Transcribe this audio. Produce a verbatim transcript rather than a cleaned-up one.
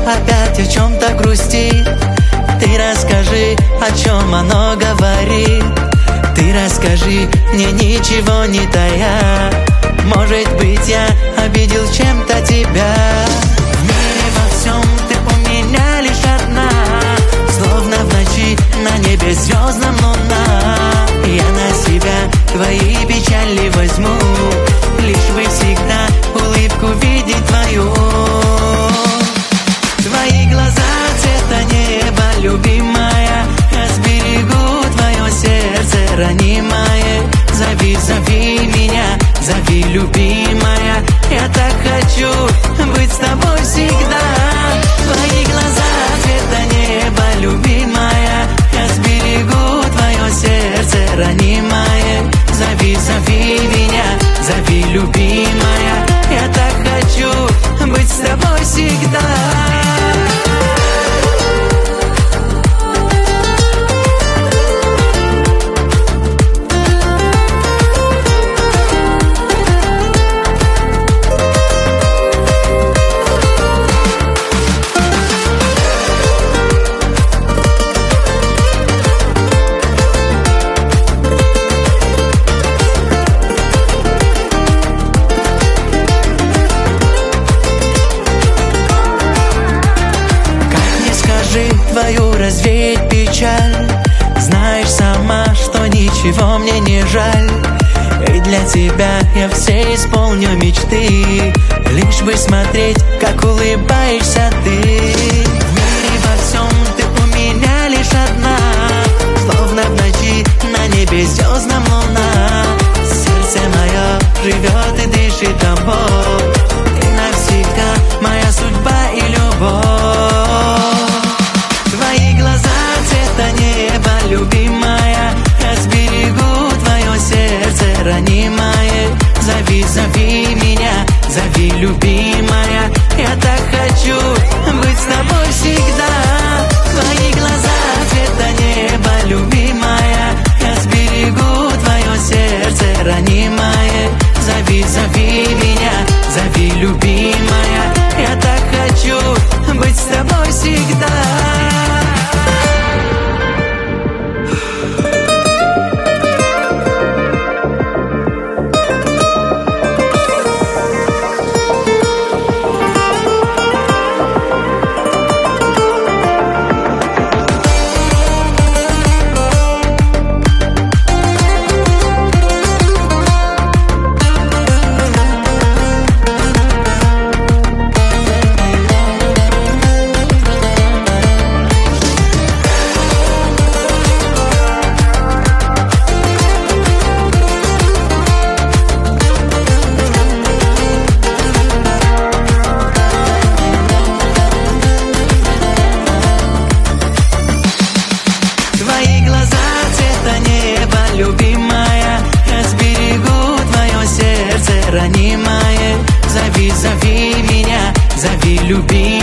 опять о чем-то грустит. Ты расскажи, о чем оно говорит. Ты расскажи, мне ничего не тая. Может быть, я обидел чем-то тебя. В мире во всем ты у меня лишь одна, словно в ночи на небе звездном луна. Я на себя твои печали возьму, лишь бы всегда улыбку видеть твою. Твои глаза цвета неба, любимая, я сберегу твое сердце ранимое. Зови, зови меня, зови, любимая, я так хочу быть с тобой всегда. Твои глаза цвета неба, любимая, я сберегу твое сердце ранимое. Зови, зови меня, зови, любимая, я так хочу быть с тобой всегда. Твою развеять печаль. Знаешь сама, что ничего мне не жаль. И для тебя я все исполню мечты, лишь бы смотреть, как улыбаешься ты. В мире во всем ты у меня лишь одна, словно в ночи на небе звездном луна. Сердце мое живет и дышит тобой. Ты навсегда моя судьба и любовь. Твои глаза цвета неба, любимая, я сберегу твое сердце ранимое. Зови, зови меня, зови, любимая, я так хочу быть с тобой всегда. Твои глаза цвета неба, любимая, я сберегу твое сердце ранимое. Зови, зови меня, зови, любимая, я так хочу быть с тобой всегда. Любимая, я сберегу твое сердце ранимое. Зови, зови меня, зови, люби.